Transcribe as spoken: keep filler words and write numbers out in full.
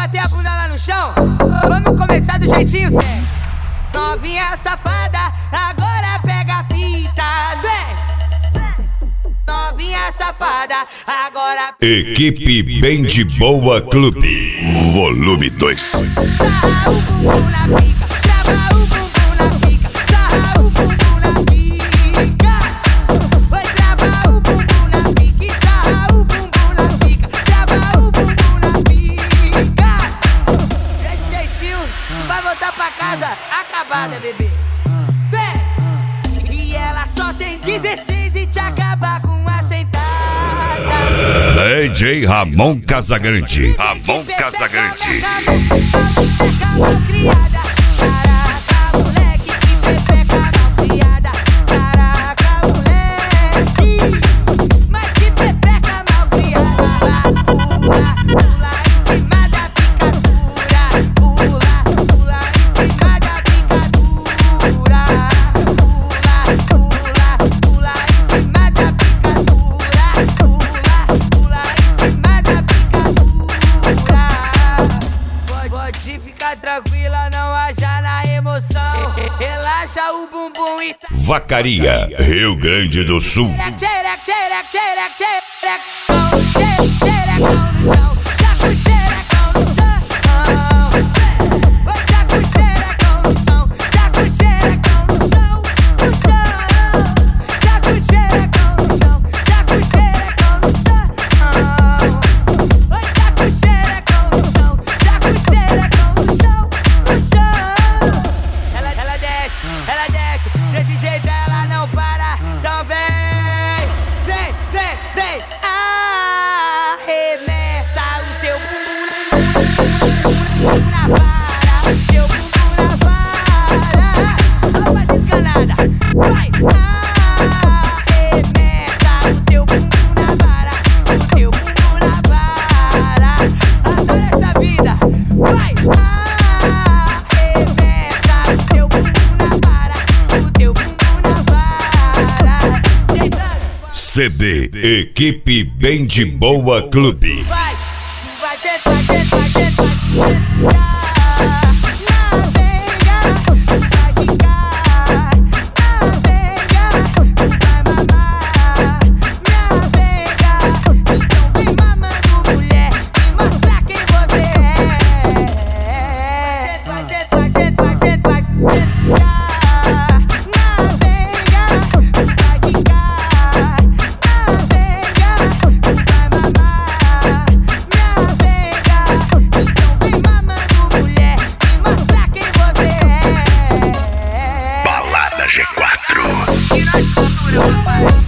bater a bunda lá no chão. Vamos começar do jeitinho certo. Novinha safada, agora pega a fita. Vem! Novinha safada, agora... Equipe Bem de Boa Clube, volume dois. Sarra o bumbum na pica, trava o bumbum na pica, sarra o bumbum na pica. Vai travar o bumbum na pica, sarra o bumbum na pica, trava o bumbum na pica. Desse jeitinho, tu vai voltar pra casa acabada, bebê. Vem! E ela só tem dezesseis e te acaba com a sentada. D J Ramon Casagrande. Ramon Casagrande. Criada, caraca, moleque, que pepeca mal criada. Caraca, moleque, mas que pepeca mal criada. Pula, pula em cima da picadura. Pula, pula em cima da picadura. Pula, pula, pula em cima da picadura. Pula, pula em cima da picadura. Pode ficar tranquila, não haja na emoção. Relaxa o bumbum e tá. Vacaria, Rio Grande do Sul. Tchereca, tchereca, tchereca, tcherecão, tcherecão no chão. Tá com xerecão no chão. Vai tá com xerecão no chão. Tá com xerecão no chão. No chão. Tá com xerecão no chão. Tá com xerecão no chão. Vai tá com xerecão no chão. Tá com xerecão no chão. No chão. Ela, ela desce, ela desce. Desse jeito ela não para. Então vem, vem, vem, vem. Arremessa o teu bumbum na vara. Teu bumbum na vara. Só faz escanada. Vai. Arremessa o teu bumbum na vara. O teu bumbum na vara. Adora essa vida. Vai. Arremessa o teu bumbum na vara. O teu bumbum na vara. Deitando. C D Equipe Bem de Boa Clube. Vai, tu vai sentar, vai sentar, vai sentar, vai sentar. Na veiga, tu vai quicar. Na veiga, tu vai mamar. Minha veiga, então vem mamando mulher e mostrar quem você é. Vai sentar, vai sentar, vai sentar, vai sentar. Na veiga, tu vai quicar. Na veiga, tu vai mamar. Minha veiga, então vem mamando mulher e mostrar quem você é. Balada G quatro. E nós cultura, papai.